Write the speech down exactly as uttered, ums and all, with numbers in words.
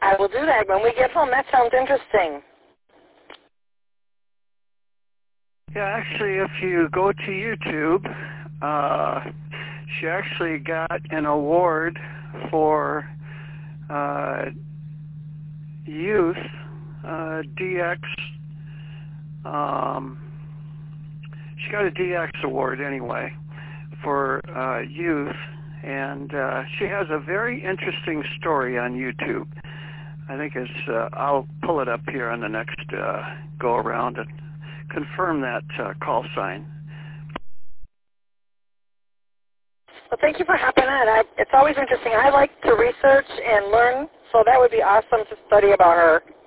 I will do that when we get home. That sounds interesting. Yeah, actually, if you go to YouTube, uh, she actually got an award for uh, youth, uh, D X. Um, she got a D X award anyway for uh, youth, and uh, she has a very interesting story on YouTube. I think it's, uh, I'll pull it up here on the next uh, go around and confirm that uh, call sign. Well, thank you for hopping on. I, it's always interesting. I like to research and learn, so that would be awesome to study about her.